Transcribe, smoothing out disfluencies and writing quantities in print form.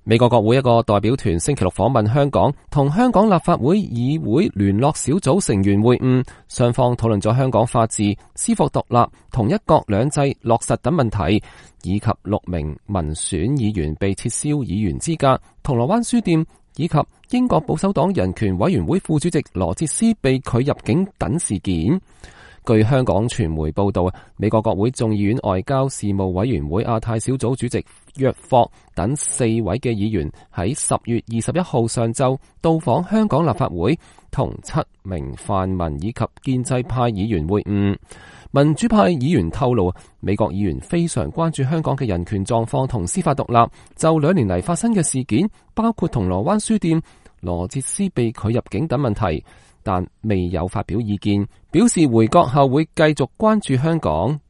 美國國會一個代表團星期六訪問香港，同香港立法會議會聯絡小組成員會晤，雙方討論咗香港法治、司法獨立同一國兩制落實等問題，以及6名民選議員被撤銷議員資格、銅鑼灣書店以及英國保守黨人權委員會副主席羅哲斯被拒入境等事件。據香港傳媒報道，美國國會眾議院外交事務委員會亞太小組主席約霍等4位嘅議員喺10月21號上晝到訪香港立法會，同7名泛民以及建制派議員會晤。民主派議員透露，美國議員非常關注香港嘅人權狀況同司法獨立，就2年嚟發生嘅事件，包括銅鑼灣書店、羅哲斯被拒入境等問題，但未有發表意見，表示回國後會繼續關注香港。